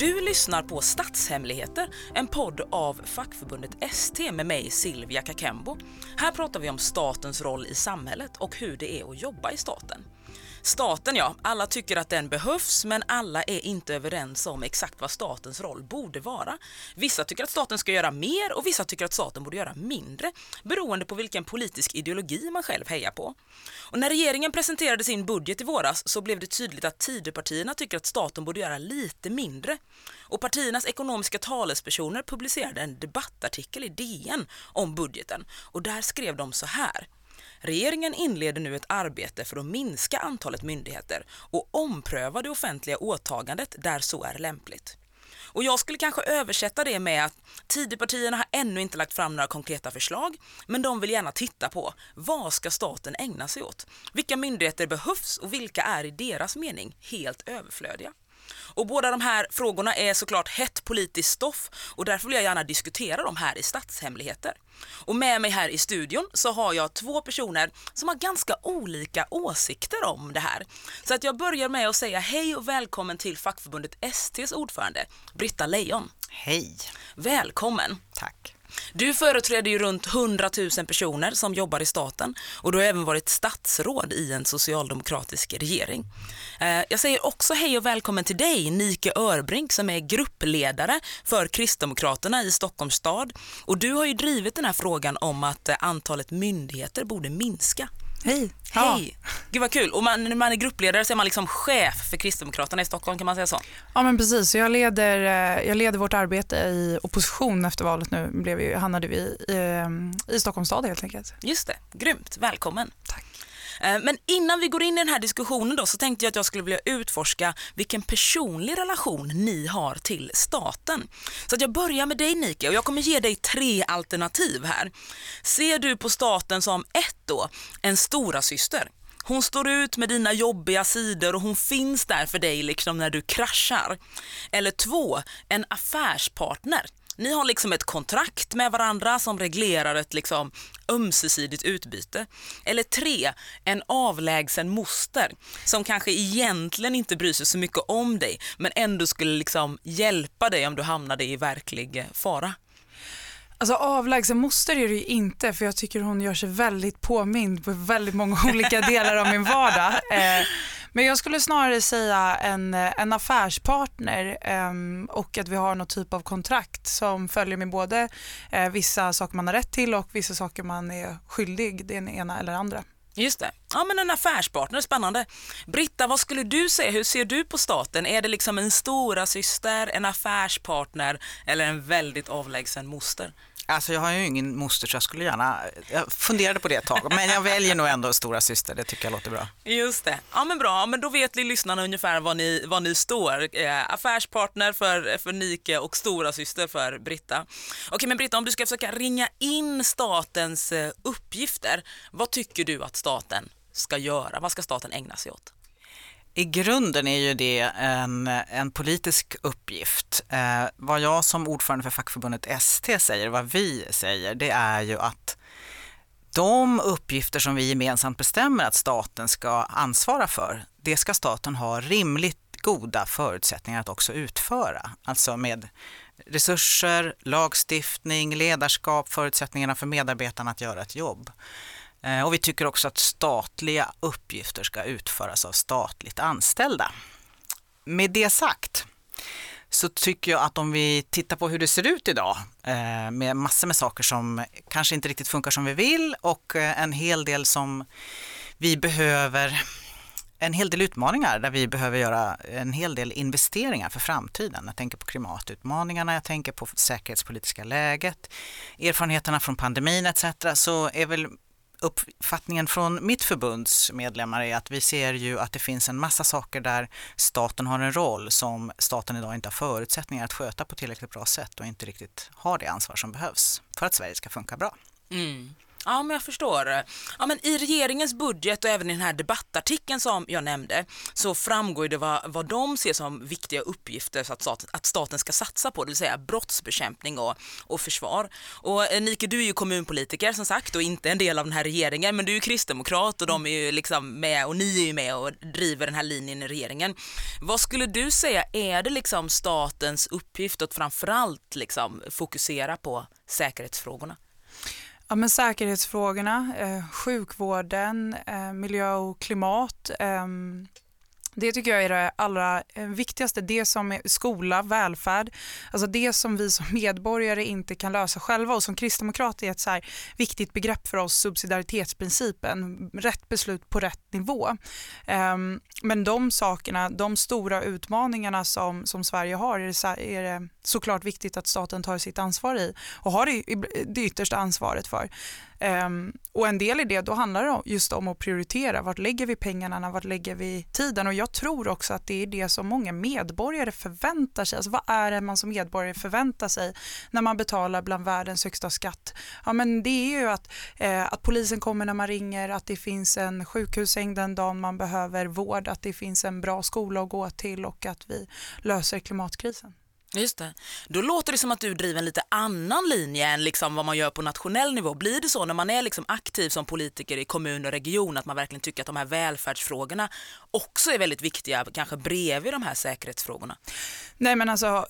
Du lyssnar på Statshemligheter, en podd av fackförbundet ST med mig Silvia Kakembo. Här pratar vi om statens roll i samhället och hur det är att jobba i staten. Staten, ja, alla tycker att den behövs, men alla är inte överens om exakt vad statens roll borde vara. Vissa tycker att staten ska göra mer och vissa tycker att staten borde göra mindre, beroende på vilken politisk ideologi man själv hejar på. Och när regeringen presenterade sin budget i våras så blev det tydligt att Tidöpartierna tycker att staten borde göra lite mindre. Och partiernas ekonomiska talespersoner publicerade en debattartikel i DN om budgeten, och där skrev de så här: regeringen inleder nu ett arbete för att minska antalet myndigheter och ompröva det offentliga åtagandet där så är lämpligt. Och jag skulle kanske översätta det med att Tidöpartierna har ännu inte lagt fram några konkreta förslag, men de vill gärna titta på vad ska staten ägna sig åt. Vilka myndigheter behövs och vilka är i deras mening helt överflödiga. Och båda de här frågorna är såklart hett politiskt stoff, och därför vill jag gärna diskutera dem här i Statshemligheter. Och med mig här i studion så har jag två personer som har ganska olika åsikter om det här. Så att jag börjar med att säga hej och välkommen till fackförbundet ST:s ordförande, Britta Lejon. Hej. Välkommen. Tack. Du företräder ju runt 100 000 personer som jobbar i staten, och du har även varit statsråd i en socialdemokratisk regering. Jag säger också hej och välkommen till dig, Nike Örbrink, som är gruppledare för Kristdemokraterna i Stockholms stad. Och du har ju drivit den här frågan om att antalet myndigheter borde minska. Hej. Hej. Gud vad kul. Och när man är gruppledare så är man liksom chef för Kristdemokraterna i Stockholm, kan man säga så? Ja, men precis. Så jag leder vårt arbete i opposition efter valet nu. Hamnade vi i Stockholms stad helt enkelt. Just det. Grymt. Välkommen. Tack. Men innan vi går in i den här diskussionen då, så tänkte jag att jag skulle vilja utforska vilken personlig relation ni har till staten. Så att jag börjar med dig, Nike, och jag kommer ge dig 3 alternativ här. Ser du på staten som 1 då, en stora syster? Hon står ut med dina jobbiga sidor och hon finns där för dig liksom när du kraschar. Eller 2, en affärspartner. Ni har liksom ett kontrakt med varandra som reglerar ett liksom ömsesidigt utbyte. Eller 3, en avlägsen moster som kanske egentligen inte bryr sig så mycket om dig, men ändå skulle liksom hjälpa dig om du hamnade i verklig fara. Alltså avlägsen moster är det ju inte, för jag tycker hon gör sig väldigt påmind på väldigt många olika delar av min vardag. Men jag skulle snarare säga en affärspartner och att vi har någon typ av kontrakt som följer med både vissa saker man har rätt till och vissa saker man är skyldig, det ena eller andra. Just det. Ja, men en affärspartner, spännande. Britta, vad skulle du säga? Hur ser du på staten? Är det liksom en stora syster, en affärspartner eller en väldigt avlägsen moster? Alltså jag har ju ingen moster, så jag funderade på det ett tag, men jag väljer nog ändå stora syster, det tycker jag låter bra. Just det. Ja, men bra, men då vet ni lyssnarna ungefär var ni står. Affärspartner för Nike och stora syster för Britta. Okej, men Britta, om du ska försöka ringa in statens uppgifter, vad tycker du att staten ska göra? Vad ska staten ägna sig åt? I grunden är ju det en politisk uppgift. Vad jag som ordförande för fackförbundet ST säger, vad vi säger, det är ju att de uppgifter som vi gemensamt bestämmer att staten ska ansvara för, det ska staten ha rimligt goda förutsättningar att också utföra. Alltså med resurser, lagstiftning, ledarskap, förutsättningarna för medarbetarna att göra ett jobb. Och vi tycker också att statliga uppgifter ska utföras av statligt anställda. Med det sagt så tycker jag att om vi tittar på hur det ser ut idag med massor med saker som kanske inte riktigt funkar som vi vill och en hel del som vi behöver, en hel del utmaningar där vi behöver göra en hel del investeringar för framtiden. Jag tänker på klimatutmaningarna, jag tänker på säkerhetspolitiska läget, erfarenheterna från pandemin etc. Så är väl uppfattningen från mitt förbunds medlemmar är att vi ser ju att det finns en massa saker där staten har en roll som staten idag inte har förutsättningar att sköta på tillräckligt bra sätt och inte riktigt har det ansvar som behövs för att Sverige ska funka bra. Mm. Ja, men jag förstår. Ja, men i regeringens budget och även i den här debattartikeln som jag nämnde så framgår det vad de ser som viktiga uppgifter så att staten ska satsa på, det vill säga brottsbekämpning och försvar. Och Nike, du är ju kommunpolitiker som sagt och inte en del av den här regeringen, men du är ju kristdemokrat och de är ju liksom med och ni är ju med och driver den här linjen i regeringen. Vad skulle du säga är det liksom statens uppgift att framförallt liksom fokusera på säkerhetsfrågorna? Ja, men säkerhetsfrågorna, sjukvården, miljö och klimat, det tycker jag är det allra viktigaste. Det som är skola, välfärd, alltså det som vi som medborgare inte kan lösa själva, och som kristdemokrat är ett så här viktigt begrepp för oss, subsidiaritetsprincipen, rätt beslut på rätt nivå. Men de sakerna, de stora utmaningarna som Sverige har är det såklart viktigt att staten tar sitt ansvar i och har det yttersta ansvaret för. Och en del i det, då handlar det just om att prioritera. Vart lägger vi pengarna, vart lägger vi tiden? Och jag tror också att det är det som många medborgare förväntar sig. Alltså vad är det man som medborgare förväntar sig när man betalar bland världens högsta skatt? Ja, men det är ju att polisen kommer när man ringer, att det finns en sjukhussäng den dagen man behöver vård, att det finns en bra skola att gå till och att vi löser klimatkrisen. Just det. Då låter det som att du driver en lite annan linje än liksom vad man gör på nationell nivå. Blir det så när man är liksom aktiv som politiker i kommun och region att man verkligen tycker att de här välfärdsfrågorna också är väldigt viktiga, kanske bredvid de här säkerhetsfrågorna? Nej, men alltså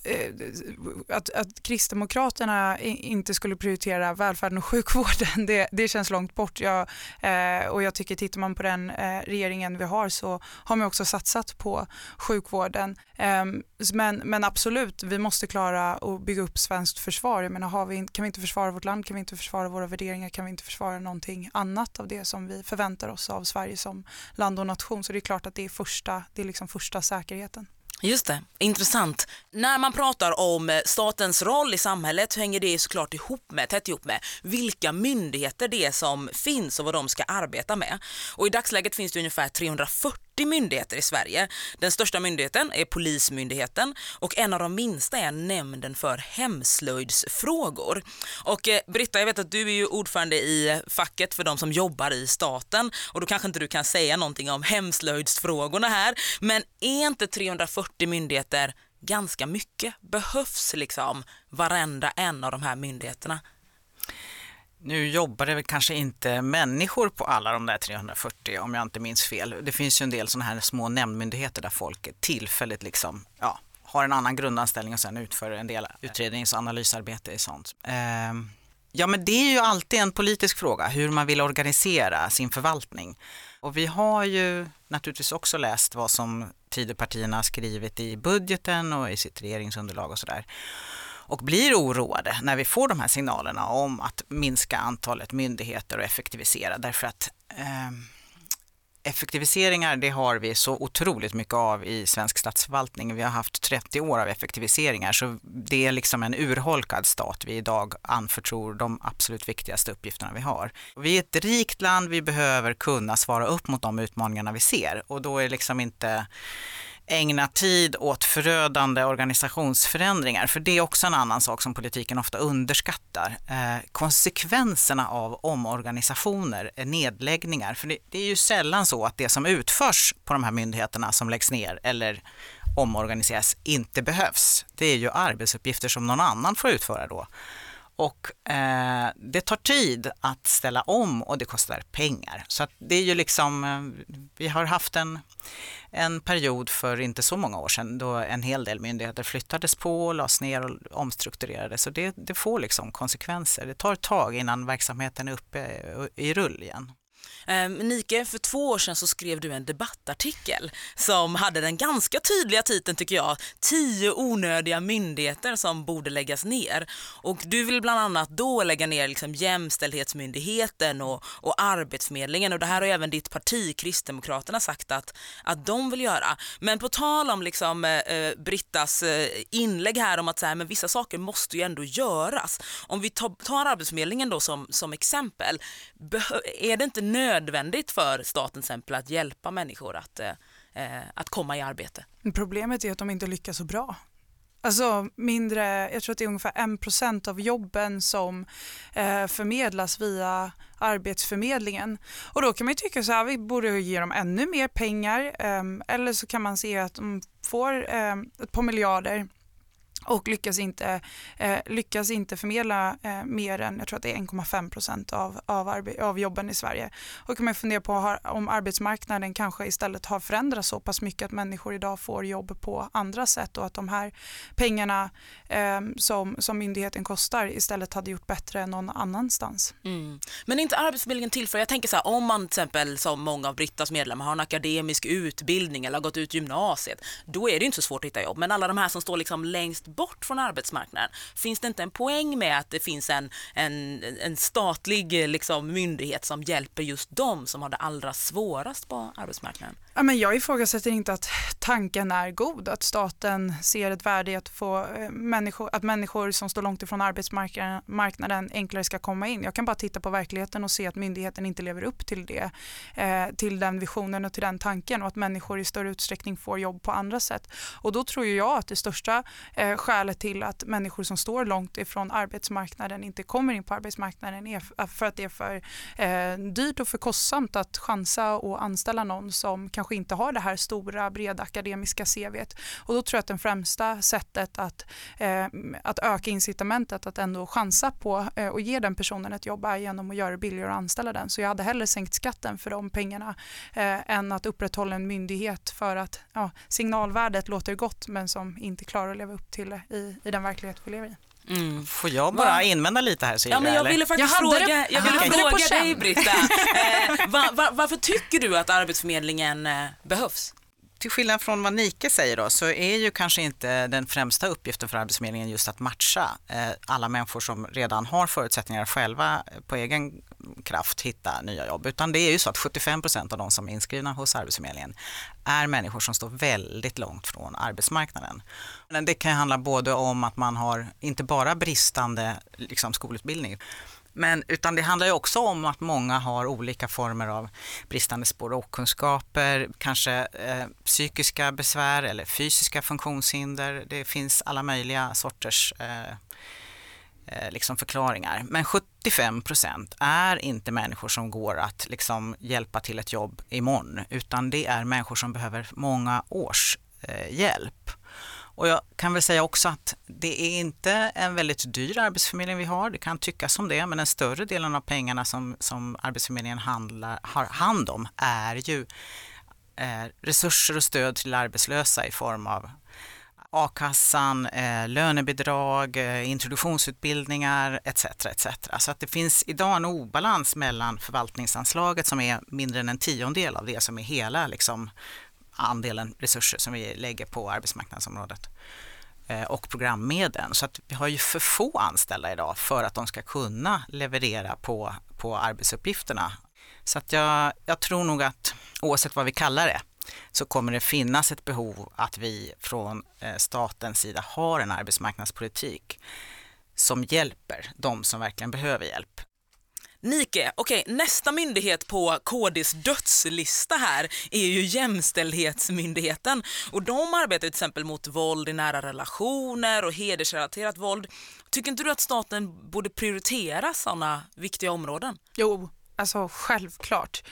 att Kristdemokraterna inte skulle prioritera välfärden och sjukvården, det känns långt bort. Och jag tycker, tittar man på den regeringen vi har, så har man också satsat på sjukvården. Men absolut, vi måste klara att bygga upp svenskt försvar. Jag menar, kan vi inte försvara vårt land, kan vi inte försvara våra värderingar, kan vi inte försvara någonting annat av det som vi förväntar oss av Sverige som land och nation. Så det är klart att det är liksom första säkerheten. Just det, intressant. När man pratar om statens roll i samhället hänger det såklart tätt ihop med vilka myndigheter det är som finns och vad de ska arbeta med. Och i dagsläget finns det ungefär 340 myndigheter i Sverige. Den största myndigheten är Polismyndigheten och en av de minsta är Nämnden för hemslöjdsfrågor. Och Britta, jag vet att du är ju ordförande i facket för de som jobbar i staten och då kanske inte du kan säga någonting om hemslöjdsfrågorna här, men är inte 340 myndigheter ganska mycket? Behövs liksom varenda en av de här myndigheterna? Nu jobbar det väl kanske inte människor på alla de där 340 om jag inte minns fel. Det finns ju en del sådana här små nämndmyndigheter där folk tillfälligt liksom, har en annan grundanställning och sen utför en del utrednings- och analysarbete i sånt. Ja, men det är ju alltid en politisk fråga hur man vill organisera sin förvaltning. Och vi har ju naturligtvis också läst vad som Tidöpartierna har skrivit i budgeten och i sitt regeringsunderlag och sådär. Och blir oroade när vi får de här signalerna om att minska antalet myndigheter och effektivisera. Därför att effektiviseringar, det har vi så otroligt mycket av i svensk statsförvaltning. Vi har haft 30 år av effektiviseringar, så det är liksom en urholkad stat vi idag anförtror de absolut viktigaste uppgifterna vi har. Vi är ett rikt land, vi behöver kunna svara upp mot de utmaningarna vi ser, och då är det liksom inte ägna tid åt förödande organisationsförändringar, för det är också en annan sak som politiken ofta underskattar. Konsekvenserna av omorganisationer, nedläggningar, för det är ju sällan så att det som utförs på de här myndigheterna som läggs ner eller omorganiseras inte behövs. Det är ju arbetsuppgifter som någon annan får utföra då. Och det tar tid att ställa om och det kostar pengar. Så att det är ju liksom, vi har haft en period för inte så många år sedan då en hel del myndigheter flyttades på, lades ner och omstrukturerades. Så det får liksom konsekvenser. Det tar ett tag innan verksamheten är uppe i rull igen. Nike, för 2 år sedan så skrev du en debattartikel som hade den ganska tydliga titeln, tycker jag, 10 onödiga myndigheter som borde läggas ner. Och du vill bland annat då lägga ner liksom Jämställdhetsmyndigheten och Arbetsförmedlingen, och det här har även ditt parti Kristdemokraterna sagt att de vill göra. Men på tal om liksom, Brittas inlägg här om att så här, men vissa saker måste ju ändå göras. Om vi tar Arbetsförmedlingen då som exempel, är det inte nödvändigt för staten exempel att hjälpa människor att komma i arbete? Problemet är att de inte lyckas så bra. Alltså jag tror att det är ungefär 1% av jobben som förmedlas via Arbetsförmedlingen. Och då kan man ju tycka så här, vi borde ge dem ännu mer pengar, eller så kan man se att de får ett par miljarder och lyckas inte förmedla mer än, jag tror att det är 1,5% av jobben i Sverige. Och kan man fundera på om arbetsmarknaden kanske istället har förändrats så pass mycket att människor idag får jobb på andra sätt och att de här pengarna som myndigheten kostar istället hade gjort bättre någon annanstans. Men inte Arbetsförmedlingen till för, jag tänker så här, om man till exempel som många av Brittas medlemmar har en akademisk utbildning eller har gått ut gymnasiet, då är det inte så svårt att hitta jobb. Men alla de här som står liksom längst bort från arbetsmarknaden, finns det inte en poäng med att det finns en statlig liksom myndighet som hjälper just dem som har det allra svårast på arbetsmarknaden? Ja, men jag ifrågasätter inte att tanken är god, att staten ser ett värde i att få människor som står långt ifrån arbetsmarknaden enklare ska komma in. Jag kan bara titta på verkligheten och se att myndigheten inte lever upp till det, till den visionen och till den tanken, och att människor i större utsträckning får jobb på andra sätt. Och då tror jag att det största skälet till att människor som står långt ifrån arbetsmarknaden inte kommer in på arbetsmarknaden är för att det är för dyrt och för kostsamt att chansa och anställa någon som kanske inte har det här stora, breda akademiska CV:t. Och då tror jag att det främsta sättet att öka incitamentet att ändå chansa på och ge den personen ett jobb är genom att göra det billigare att anställa den. Så jag hade hellre sänkt skatten för de pengarna än att upprätthålla en myndighet för att signalvärdet låter gott men som inte klarar att leva upp till det i den verklighet vi lever i. Får jag bara invända lite här, Silvia? Ja, men jag ville faktiskt fråga dig, Britta. Varför tycker du att Arbetsförmedlingen behövs? Till skillnad från vad Nike säger då, så är ju kanske inte den främsta uppgiften för Arbetsförmedlingen just att matcha alla människor som redan har förutsättningar själva på egen kraft hitta nya jobb. Utan det är ju så att 75% av de som är inskrivna hos Arbetsförmedlingen är människor som står väldigt långt från arbetsmarknaden. Men det kan handla både om att man har inte bara bristande skolutbildning, utan det handlar ju också om att många har olika former av bristande språkkunskaper, kanske psykiska besvär eller fysiska funktionshinder. Det finns alla möjliga sorters förklaringar. Men 75% är inte människor som går att hjälpa till ett jobb imorgon, utan det är människor som behöver många års hjälp. Och jag kan väl säga också att det är inte en väldigt dyr arbetsförmedling vi har. Det kan tyckas som det, men den större delen av pengarna som Arbetsförmedlingen har hand om är ju resurser och stöd till arbetslösa i form av a-kassan, lönebidrag, introduktionsutbildningar etc. Så att det finns idag en obalans mellan förvaltningsanslaget som är mindre än en 10% av det som är hela andelen resurser som vi lägger på arbetsmarknadsområdet och programmedlen. Så att vi har ju för få anställda idag för att de ska kunna leverera på arbetsuppgifterna. Så att jag tror nog att oavsett vad vi kallar det så kommer det finnas ett behov att vi från statens sida har en arbetsmarknadspolitik som hjälper de som verkligen behöver hjälp. Nike, okej, nästa myndighet på KDs dödslista här är ju Jämställdhetsmyndigheten, och de arbetar till exempel mot våld i nära relationer och hedersrelaterat våld. Tycker inte du att staten borde prioritera sådana viktiga områden? Jo, alltså självklart.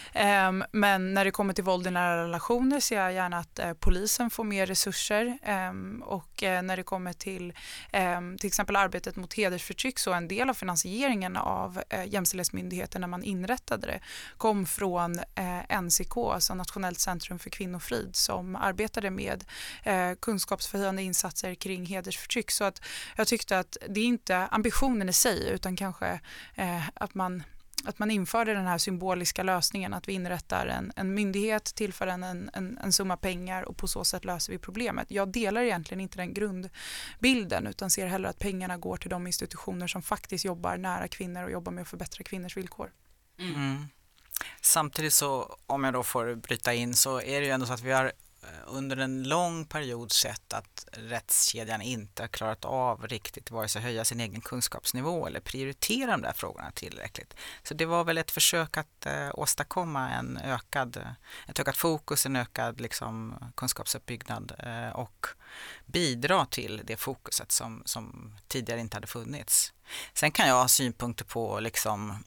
Men när det kommer till våld i nära relationer ser jag gärna att polisen får mer resurser, och när det kommer till exempel arbetet mot hedersförtryck, så en del av finansieringen av Jämställdhetsmyndigheten när man inrättade det kom från NCK, alltså Nationellt centrum för kvinnofrid, som arbetade med kunskapsförhöjande insatser kring hedersförtryck. Så att jag tyckte att det är inte ambitionen i sig, utan kanske att man införde den här symboliska lösningen, att vi inrättar en myndighet, tillför en summa pengar och på så sätt löser vi problemet. Jag delar egentligen inte den grundbilden, utan ser hellre att pengarna går till de institutioner som faktiskt jobbar nära kvinnor och jobbar med att förbättra kvinnors villkor. Samtidigt så, om jag då får bryta in, så är det ju ändå så att vi har under en lång period sett att rättskedjan inte har klarat av riktigt vare sig höja sin egen kunskapsnivå eller prioritera de där frågorna tillräckligt. Så det var väl ett försök att åstadkomma ett ökat fokus, en ökad liksom, kunskapsuppbyggnad och bidra till det fokuset som tidigare inte hade funnits. Sen kan jag ha synpunkter på liksom,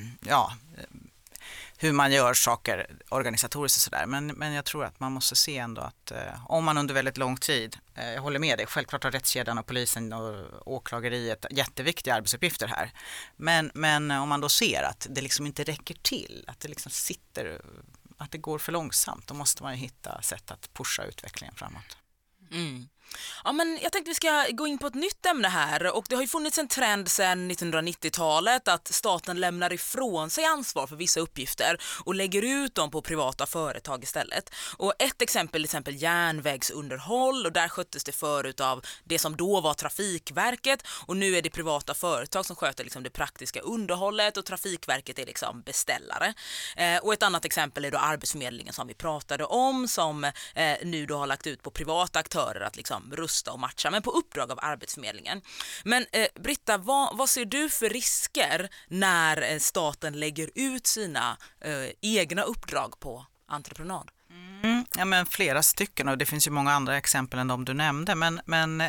hur man gör saker organisatoriskt och sådär. Men jag tror att man måste se ändå att om man under väldigt lång tid, jag håller med dig, självklart har rättskedjan och polisen och åklageriet jätteviktiga arbetsuppgifter här. Men om man då ser att det liksom inte räcker till, att det liksom att det går för långsamt, då måste man ju hitta sätt att pusha utvecklingen framåt. Mm. Ja, men jag tänkte vi ska gå in på ett nytt ämne här, och det har ju funnits en trend sedan 1990-talet att staten lämnar ifrån sig ansvar för vissa uppgifter och lägger ut dem på privata företag istället. Och ett exempel järnvägsunderhåll, och där sköttes det förut av det som då var Trafikverket, och nu är det privata företag som sköter liksom det praktiska underhållet och Trafikverket är liksom beställare. Och ett annat exempel är då Arbetsförmedlingen som vi pratade om, som nu då har lagt ut på privata aktörer att liksom rusta och matcha, men på uppdrag av Arbetsförmedlingen. Men Britta, vad ser du för risker när staten lägger ut sina egna uppdrag på entreprenad? Ja, men flera stycken, och det finns ju många andra exempel än de du nämnde, men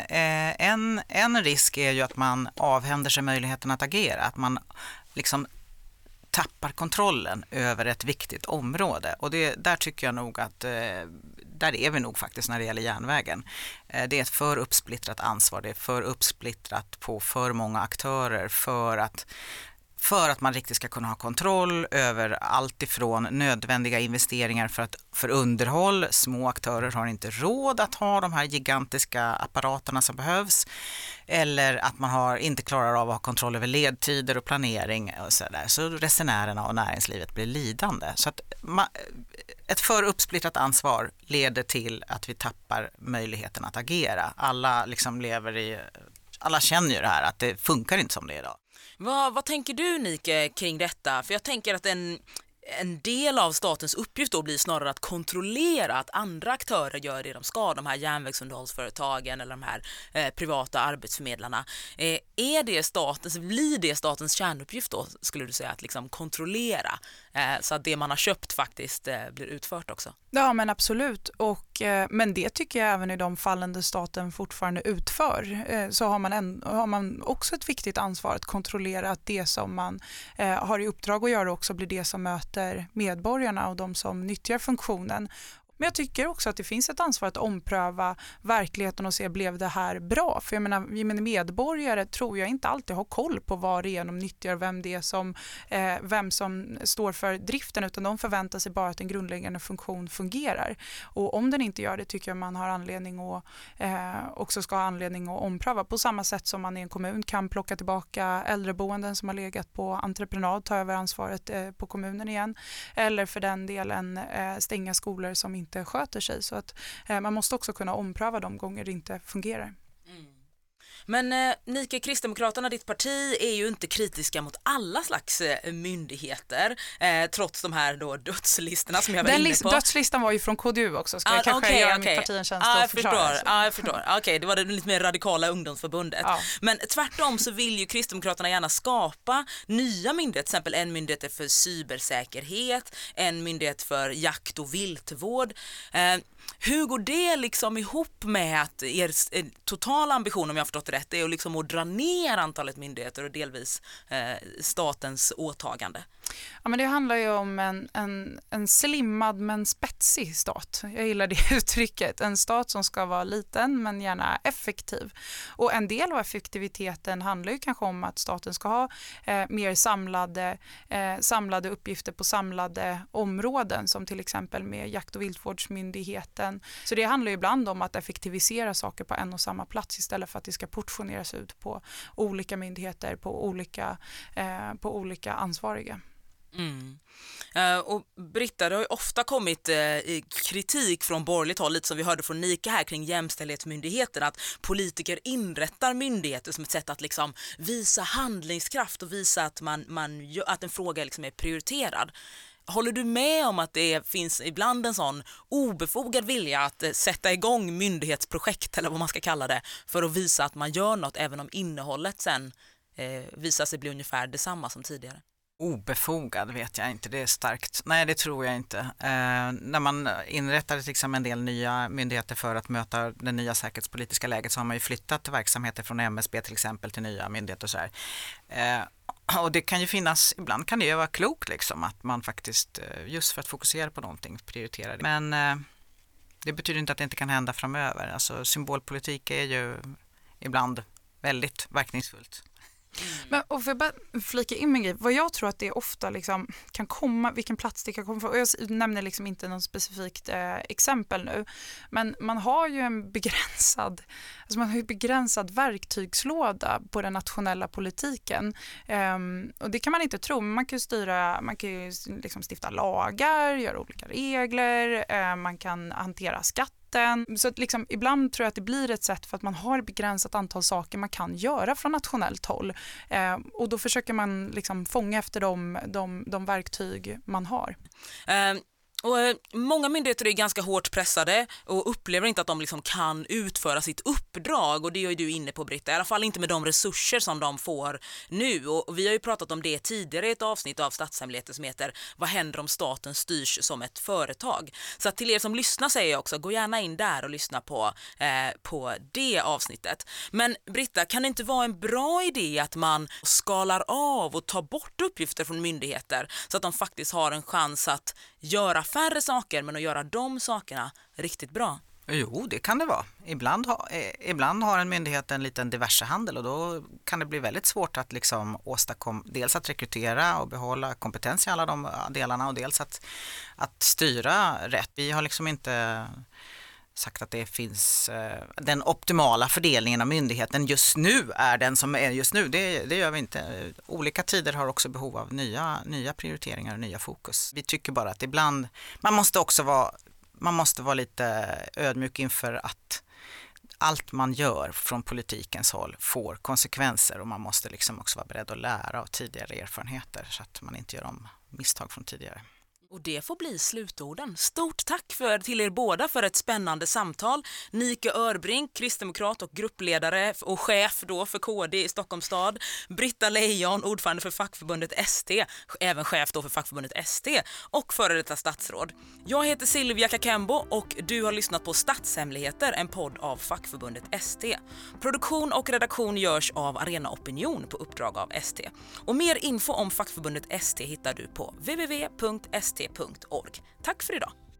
en risk är ju att man avhänder sig möjligheten att agera, att man liksom tappar kontrollen över ett viktigt område, och där tycker jag nog att där är vi nog faktiskt när det gäller järnvägen. Det är ett för uppsplittrat ansvar, det är för uppsplittrat på för många aktörer för att man riktigt ska kunna ha kontroll över allt ifrån nödvändiga investeringar för underhåll. Små aktörer har inte råd att ha de här gigantiska apparaterna som behövs, eller att man inte klarar av att ha kontroll över ledtider och planering och så där. Så resenärerna och näringslivet blir lidande. Så att ett för uppsplittrat ansvar leder till att vi tappar möjligheten att agera. Alla känner ju det här, att det funkar inte som det är idag. Vad tänker du, Nike, kring detta? För jag tänker att en del av statens uppgift då blir snarare att kontrollera att andra aktörer gör det de ska, de här järnvägsunderhållsföretagen eller de här privata arbetsförmedlarna. Blir det statens kärnuppgift då, skulle du säga, att liksom kontrollera så att det man har köpt faktiskt blir utfört också? Ja, men absolut. Men det tycker jag även i de fallen där staten fortfarande utför så har man också ett viktigt ansvar att kontrollera att det som man har i uppdrag att göra också blir det som möter medborgarna och de som nyttjar funktionen. Men jag tycker också att det finns ett ansvar att ompröva verkligheten och se, blev det här bra? För jag menar, vi medborgare tror jag inte alltid har koll på vad det är de nyttjar, vem som står för driften, utan de förväntar sig bara att en grundläggande funktion fungerar. Och om den inte gör det tycker jag man har anledning också ska ha anledning att ompröva. På samma sätt som man i en kommun kan plocka tillbaka äldreboenden som har legat på entreprenad, ta över ansvaret på kommunen igen. Eller för den delen stänga skolor som inte sköter sig, så att man måste också kunna ompröva de gånger det inte fungerar. Men Nike, Kristdemokraterna, ditt parti är ju inte kritiska mot alla slags myndigheter trots de här då dödslistorna som jag var inne på. Dödslistan var ju från KDU också, ska jag kanske göra mitt parti en tjänst och förklara. Jag förstår. Okej, det var det lite mer radikala ungdomsförbundet. Ja. Men tvärtom så vill ju Kristdemokraterna gärna skapa nya myndigheter, till exempel en myndighet för cybersäkerhet, en myndighet för jakt- och viltvård. Hur går det liksom ihop med att er totala ambition, om jag har förstått det rätt, är att liksom att dra ner antalet myndigheter och delvis statens åtagande? Ja, men det handlar ju om en slimmad men spetsig stat. Jag gillar det uttrycket. En stat som ska vara liten men gärna effektiv. Och en del av effektiviteten handlar ju kanske om att staten ska ha mer samlade uppgifter på samlade områden, som till exempel med jakt- och viltvårdsmyndigheten. Så det handlar ju ibland om att effektivisera saker på en och samma plats istället för att det ska portioneras ut på olika myndigheter, på olika ansvariga. Och Britta, det har ju ofta kommit kritik från borgerligt håll, lite som vi hörde från Nika här kring jämställdhetsmyndigheten, att politiker inrättar myndigheter som ett sätt att liksom visa handlingskraft och visa att att en fråga liksom är prioriterad. Håller du med om att det finns ibland en sån obefogad vilja att sätta igång myndighetsprojekt eller vad man ska kalla det för att visa att man gör något även om innehållet sen visar sig bli ungefär detsamma som tidigare? Obefogad vet jag inte, det är starkt. Nej, det tror jag inte. När man inrättade liksom en del nya myndigheter för att möta det nya säkerhetspolitiska läget så har man ju flyttat verksamheter från MSB till exempel till nya myndigheter och så här. Och det kan ju finnas, ibland kan det ju vara klokt liksom att man faktiskt just för att fokusera på någonting prioriterar det. Men det betyder inte att det inte kan hända framöver. Alltså symbolpolitik är ju ibland väldigt verkningsfullt. Men, och för att bara flika in med grej, vad jag tror att det ofta liksom kan komma, vilken plats det kan komma från, och jag nämner liksom inte något specifikt exempel nu, men man har ju en begränsad verktygslåda på den nationella politiken, och det kan man inte tro, men man kan ju liksom stifta lagar, göra olika regler, man kan hantera skatter. Så att liksom, ibland tror jag att det blir ett sätt för att man har ett begränsat antal saker man kan göra från nationellt håll. Och då försöker man liksom fånga efter de verktyg man har. Och många myndigheter är ganska hårt pressade och upplever inte att de liksom kan utföra sitt uppdrag, och det är ju du inne på, Britta, i alla fall inte med de resurser som de får nu, och vi har ju pratat om det tidigare i ett avsnitt av Statshemligheter som heter Vad händer om staten styrs som ett företag? Så att till er som lyssnar säger jag också, gå gärna in där och lyssna på det avsnittet. Men Britta, kan det inte vara en bra idé att man skalar av och tar bort uppgifter från myndigheter så att de faktiskt har en chans att göra färre saker men att göra de sakerna riktigt bra? Jo, det kan det vara. Ibland har en myndighet en liten diversehandel och då kan det bli väldigt svårt att liksom åstadkomma, dels att rekrytera och behålla kompetens i alla de delarna och dels att styra rätt. Vi har liksom inte sagt att det finns den optimala fördelningen av myndigheten just nu är den som är just nu. Det gör vi inte. Olika tider har också behov av nya prioriteringar och nya fokus. Vi tycker bara att ibland man måste vara lite ödmjuk inför att allt man gör från politikens håll får konsekvenser, och man måste liksom också vara beredd att lära av tidigare erfarenheter så att man inte gör om misstag från tidigare. Och det får bli slutorden. Stort tack till er båda för ett spännande samtal. Nike Örbrink, kristdemokrat och gruppledare och chef då för KD i Stockholms stad. Britta Lejon, ordförande för fackförbundet ST, även chef då för fackförbundet ST och före detta statsråd. Jag heter Silvia Kakembo och du har lyssnat på Statshemligheter, en podd av fackförbundet ST. Produktion och redaktion görs av Arena Opinion på uppdrag av ST. Och mer info om fackförbundet ST hittar du på www.st.org. Tack för idag.